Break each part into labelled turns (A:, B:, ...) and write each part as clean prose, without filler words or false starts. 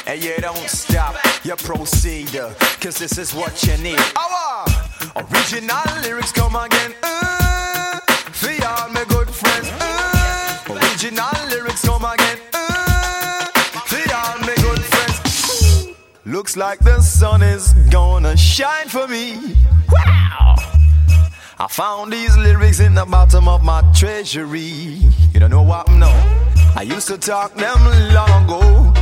A: And you don't stop, you proceed, cause this is what you need. Our original lyrics come again, for all my good friends. Original lyrics come again, for all my good friends. Looks like the sun is gonna shine for me. Wow! I found these lyrics in the bottom of my treasury. You don't know what no. I used to talk them long ago.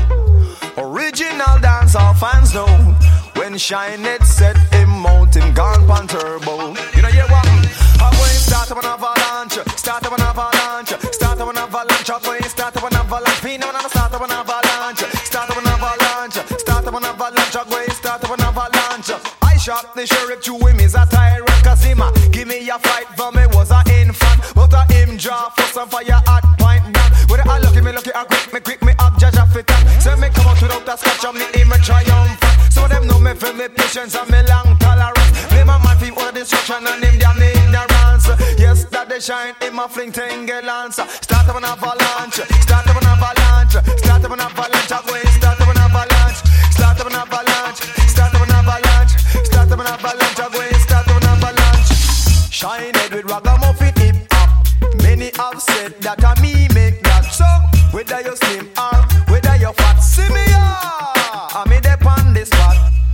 A: Original dancehall fans know when Shine it set him mountain gone pan turbo. You know what? I'm going to start up an avalanche. Start up an avalanche. Start up an avalanche. I'm going to start up an avalanche. We never start up an avalanche. Start up an avalanche. Start up an avalanche. I'm going to start up an avalanche. I shot the sheriff to him is a tyrant. Cause him give me a fight for me was a infant. But a him draw for some fire at point blank. When I lucky I quick me up judge of it. So me come out without a scratch on me in my triumph. So them know me for me patience and me long tolerance. Blame a man for all destruction and him damn ignorance. Yes, that they shine in my fling tingle answer. Start up an avalanche. Start up an avalanche. Start up an avalanche. I'm going start up an avalanche. Start up an avalanche. Start up an avalanche. Start up an avalanche. I'm going start up an avalanche. Shine it with ragamuffin hip hop. Many have said that I me make that. So whether you slim or whether you fat, see me I'm in the on this spot.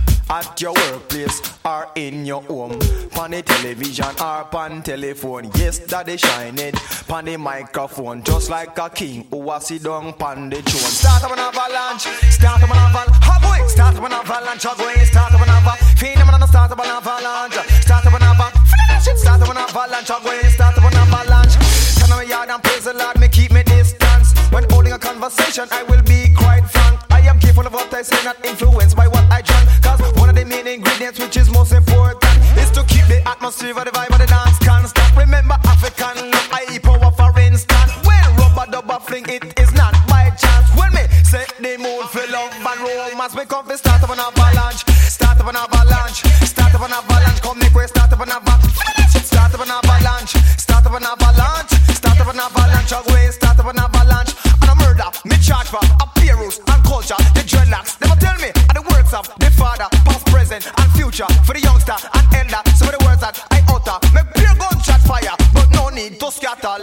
A: At your workplace or in your home, on the television or on telephone. Yes, that they shine it on the microphone, just like a king who was sit down on the throne. Start up an avalanche, start up an avalanche. How boy, start up an avalanche. How boy, start up an avalanche. Phenomenal, start up an avalanche. Start up an avalanche. Start up an avalanche. How boy, start up an avalanche. Turn on my yard and praise the Lord, me keep me distance. When holding a conversation, I will be quite frank. I am careful of what I say, not influenced by what I drink. Cause one of the main ingredients which is most important is to keep the atmosphere of the vibe of the dance constant. Remember African love, I power for instance. When rubber dubber fling, it is not by chance. When me set the mood for love and romance, me come to start up an avalanche. Start up an avalanche. Start up an avalanche. Come make way, start up an avalanche. Start up an avalanche. Start up an avalanche. Start up an avalanche. Away, start up an avalanche. And a murder, me charge for appearance and culture. The dreadlocks, never tell me are the words of the father, past, present, and future. For the youngster and elder, some of the words that I utter. Make pure gunshot fire, but no need to scatter.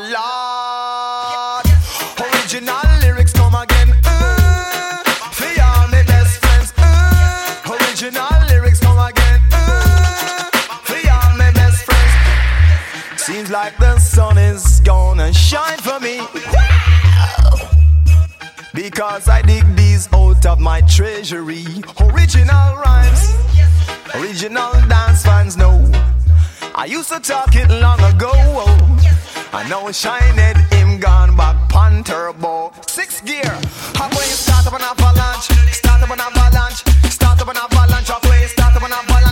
A: Lord, original lyrics come again. For all my best friends. Original lyrics come again. For all my best friends. Seems like the sun is gonna shine for me. Because I dig these out of my treasury. Original rhymes, original dance fans know. I used to talk it long ago. I know Shine it, him gone back pan turbo. 6 gear, how when you start up an avalanche. Start up an avalanche. Start up an avalanche. How when you start up an avalanche.